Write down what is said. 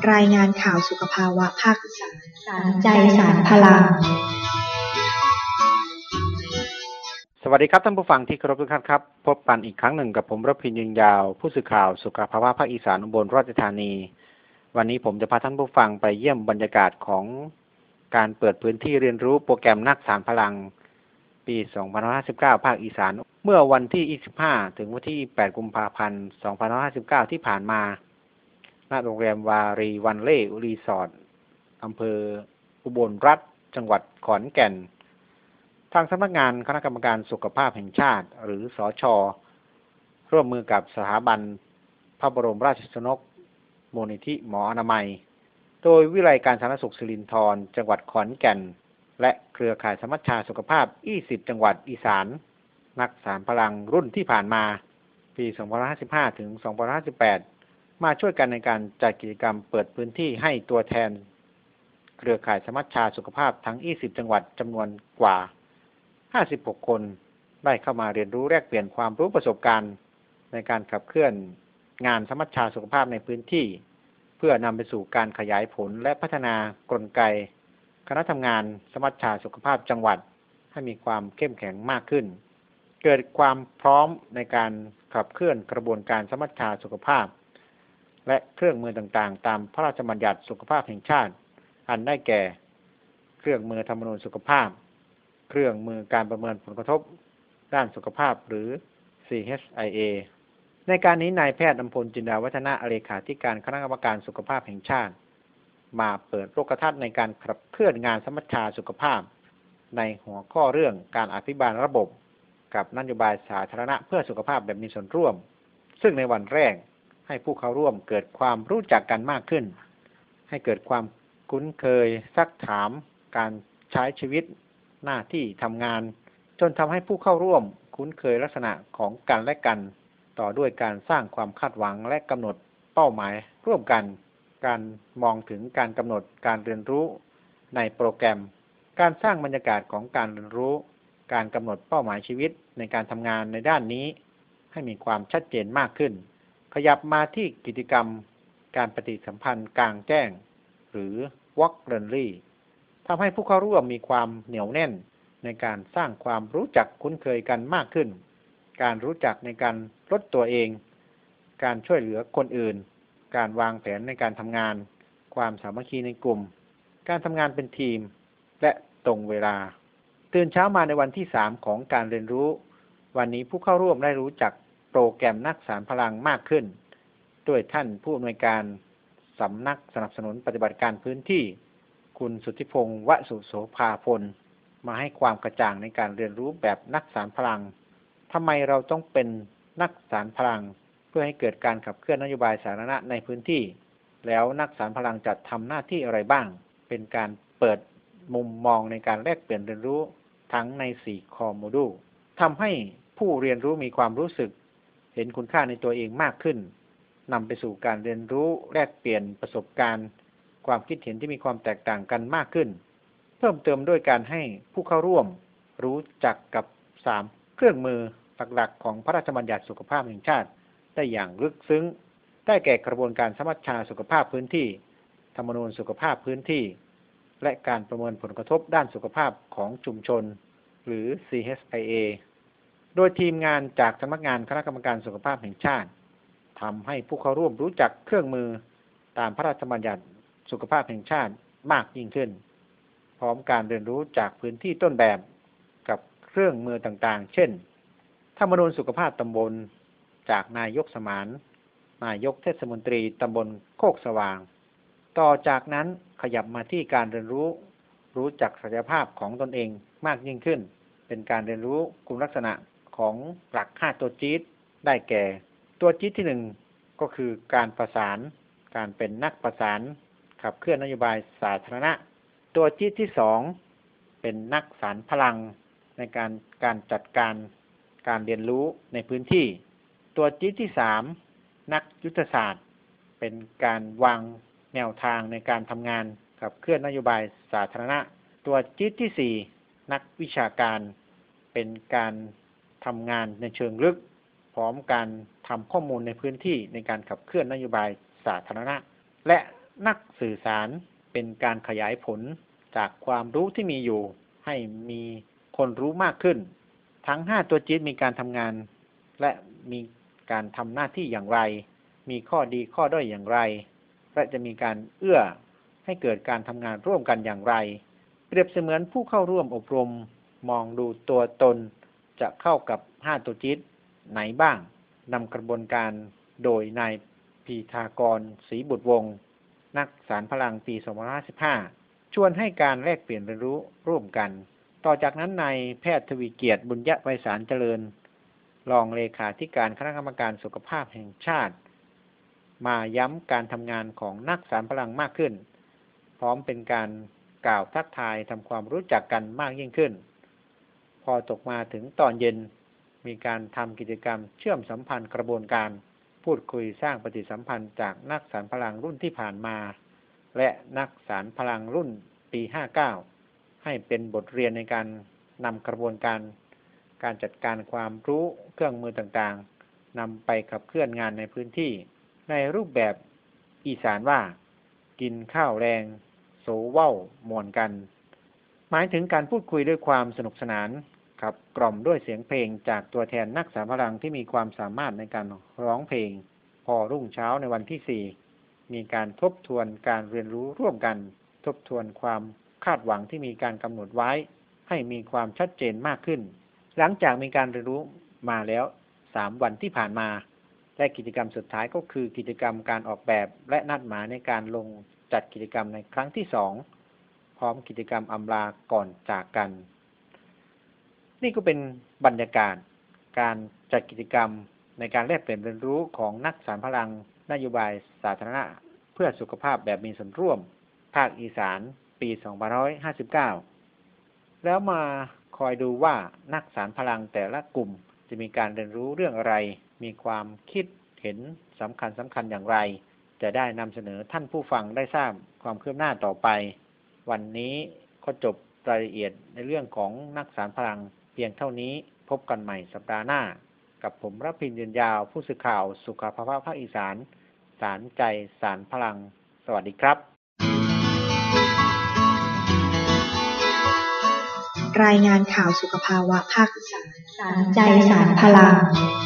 รายงานข่าวสุขภาวะภาคอีสานสารใจสารพลังสวัสดีครับท่านผู้ฟังที่เคารพทุกท่านครับพบกันอีกครั้งหนึ่งกับผมรพินยืนยาวผู้สื่อข่าวสุขภาวะภาคอีสานอุบลราชธานีวันนี้ผมจะพาท่านผู้ฟังไปเยี่ยมบรรยากาศของการเปิดพื้นที่เรียนรู้โปรแกรมนักสารพลังปี2559ภาคอีสานเมื่อวันที่25ถึงวันที่8กุมภาพันธ์2559ที่ผ่านมาณโรงแรมวารีวันเล่รีสอร์ทอำเภออุบลรัฐจังหวัดขอนแก่นทางสำนักงานคณะกรรมการสุขภาพแห่งชาติหรือสช.ร่วมมือกับสถาบันพระบรมราชชนกมูลนิธิหมออนามัยโดยวิไลการสาธารณสุขสิรินธรจังหวัดขอนแก่นและเครือข่ายสมัชชาสุขภาพ20จังหวัดอีสานนักสารพลังรุ่นที่ผ่านมาปี2555ถึง2558มาช่วยกันในการจัดกิจกรรมเปิดพื้นที่ให้ตัวแทนเครือข่ายสมัชชาสุขภาพทั้ง20จังหวัดจำนวนกว่า56คนได้เข้ามาเรียนรู้แลกเปลี่ยนความรู้ประสบการณ์ในการขับเคลื่อนงานสมัชชาสุขภาพในพื้นที่เพื่อนำไปสู่การขยายผลและพัฒนากลไกคณะทำงานสมัชชาสุขภาพจังหวัดให้มีความเข้มแข็งมากขึ้นเกิดความพร้อมในการขับเคลื่อนกระบวนการสมัชชาสุขภาพและเครื่องมือต่างๆตามพระราชบัญญัติสุขภาพแห่งชาติอันได้แก่เครื่องมือธรรมนูญสุขภาพเครื่องมือการประเมินผลกระทบด้านสุขภาพหรือ CHIA ในการนี้นายแพทย์อำพลจินดาวัฒนะเลขาธิการคณะกรรมการสุขภาพแห่งชาติมาเปิดโลกทัศน์ในการขับเคลื่อนงานสมัชชาสุขภาพในหัวข้อเรื่องการอภิบาลระบบกับนโยบายสาธารณะเพื่อสุขภาพแบบมีส่วนร่วมซึ่งในวันแรกให้ผู้เข้าร่วมเกิดความรู้จักกันมากขึ้นให้เกิดความคุ้นเคยซักถามการใช้ชีวิตหน้าที่ทำงานจนทำให้ผู้เข้าร่วมคุ้นเคยลักษณะของกันและกันต่อด้วยการสร้างความคาดหวังและกำหนดเป้าหมายร่วมกันการมองถึงการกำหนดการเรียนรู้ในโปรแกรมการสร้างบรรยากาศของการเรียนรู้การกำหนดเป้าหมายชีวิตในการทำงานในด้านนี้ให้มีความชัดเจนมากขึ้นขยับมาที่กิจกรรมการปฏิสัมพันธ์กลางแจ้งหรือ Walk Friendly ทำให้ผู้เข้าร่วมมีความเหนียวแน่นในการสร้างความรู้จักคุ้นเคยกันมากขึ้นการรู้จักในการลดตัวเองการช่วยเหลือคนอื่นการวางแผนในการทำงานความสามัคคีในกลุ่มการทำงานเป็นทีมและตรงเวลาตื่นเช้ามาในวันที่3ของการเรียนรู้วันนี้ผู้เข้าร่วมได้รู้จักโปรแกรมนักสารพลังมากขึ้นด้วยท่านผู้อำนวยการสำนักสนับสนุนปฏิบัติการพื้นที่คุณสุทธิพงษ์วสุโสภาพลมาให้ความกระจ่างในการเรียนรู้แบบนักสารพลังทำไมเราต้องเป็นนักสารพลังเพื่อให้เกิดการขับเคลื่อนนโยบายสาธารณะในพื้นที่แล้วนักสารพลังจะทำหน้าที่อะไรบ้างเป็นการเปิดมุมมองในการแลกเปลี่ยนเรียนรู้ทั้งใน4คอร์โมดูลทำให้ผู้เรียนรู้มีความรู้สึกเห็นคุณค่าในตัวเองมากขึ้นนำไปสู่การเรียนรู้แลกเปลี่ยนประสบการณ์ความคิดเห็นที่มีความแตกต่างกันมากขึ้นเพิ่มเติมด้วยการให้ผู้เข้าร่วมรู้จักกับ3เครื่องมือหลักๆของพระราชบัญญัติสุขภาพแห่งชาติได้อย่างลึกซึ้งได้แก่กระบวนการสมัชชาสุขภาพพื้นที่ธรรมนูญสุขภาพพื้นที่และการประเมินผลกระทบด้านสุขภาพของชุมชนหรือ CHIA โดยทีมงานจากสำนักงานคณะกรรมการสุขภาพแห่งชาติทำให้ผู้เข้าร่วมรู้จักเครื่องมือตามพระราชบัญญัติสุขภาพแห่งชาติมากยิ่งขึ้นพร้อมการเรียนรู้จากพื้นที่ต้นแบบกับเครื่องมือต่างๆเช่นธรรมนูญสุขภาพตำบลจากนายกสมานนายกเทศมนตรีตำบลโคกสว่างต่อจากนั้นขยับมาที่การเรียนรู้จักศักยภาพของตนเองมากยิ่งขึ้นเป็นการเรียนรู้คุณลักษณะของหลัก5ตัวจี๊ดได้แก่ตัวจี๊ดที่1ก็คือการประสานการเป็นนักประสานขับเคลื่อนนโยบายสาธารณะตัวจี๊ดที่2เป็นนักสารพลังในการจัดการเรียนรู้ในพื้นที่ตัวจี๊ดที่3นักยุทธศาสตร์เป็นการวางแนวทางในการทำงานขับเคลื่อนนโยบายสาธารณะตัวจี๊ดที่4นักวิชาการเป็นการทำงานในเชิงลึกพร้อมการทำข้อมูลในพื้นที่ในการขับเคลื่อนนโยบายสาธารณะและนักสื่อสารเป็นการขยายผลจากความรู้ที่มีอยู่ให้มีคนรู้มากขึ้นทั้ง5ตัวจี๊ดมีการทำงานและมีการทำหน้าที่อย่างไรมีข้อดีข้อด้อยอย่างไรและจะมีการเอื้อให้เกิดการทำงานร่วมกันอย่างไรเปรียบเสมือนผู้เข้าร่วมอบรมมองดูตัวตนจะเข้ากับ5ตัวจี๊ดไหนบ้างนำกระบวนการโดยนายพีทากรศรีบุตรวงศ์นักสารพลังปี 2515 ชวนให้การแลกเปลี่ยนเรียนรู้ร่วมกันต่อจากนั้นนายแพทย์ทวีเกียรติบุญยไพศาลเจริญรองเลขาธิการคณะกรรมการสุขภาพแห่งชาติมาย้ำการทำงานของนักสารพลังมากขึ้นพร้อมเป็นการกล่าวทักทายทำความรู้จักกันมากยิ่งขึ้นพอตกมาถึงตอนเย็นมีการทำกิจกรรมเชื่อมสัมพันธ์กระบวนการพูดคุยสร้างปฏิสัมพันธ์จากนักสารพลังรุ่นที่ผ่านมาและนักสารพลังรุ่นปี 59 ให้เป็นบทเรียนในการนำกระบวนการจัดการความรู้เครื่องมือต่างๆนำไปขับเคลื่อนงานในพื้นที่ในรูปแบบอีสานว่ากินข้าวแรงโสเว้ามวนกันหมายถึงการพูดคุยด้วยความสนุกสนานขับกล่อมด้วยเสียงเพลงจากตัวแทนนักสารพลังที่มีความสามารถในการร้องเพลงพอรุ่งเช้าในวันที่ 4มีการทบทวนการเรียนรู้ร่วมกันทบทวนความคาดหวังที่มีการกำหนดไว้ให้มีความชัดเจนมากขึ้นหลังจากมีการเรียนรู้มาแล้ว3วันที่ผ่านมาและกิจกรรมสุดท้ายก็คือกิจกรรมการออกแบบและนัดหมายในการลงจัดกิจกรรมในครั้งที่2พร้อมกิจกรรมอำลาก่อนจากกันนี่ก็เป็นบรรยากาศการจัดกิจกรรมในการแลกเปลี่ยนเรียนรู้ของนักสารพลังนโยบายสาธารณะเพื่อสุขภาพแบบมีส่วนร่วมภาคอีสานปี 2559 แล้วมาคอยดูว่านักสารพลังแต่ละกลุ่มจะมีการเรียนรู้เรื่องอะไรมีความคิดเห็นสำคัญอย่างไรจะได้นำเสนอท่านผู้ฟังได้ทราบความคืบหน้าต่อไปวันนี้ก็จบรายละเอียดในเรื่องของนักสารพลังเพียงเท่านี้พบกันใหม่สัปดาห์หน้ากับผมรพินทร์ยืนยาวผู้สื่อข่าวสุขภาพภาคอีสานสารใจสารพลังสวัสดีครับรายงานข่าวสุขภาวะภาคอีสานสารใจสารพลัง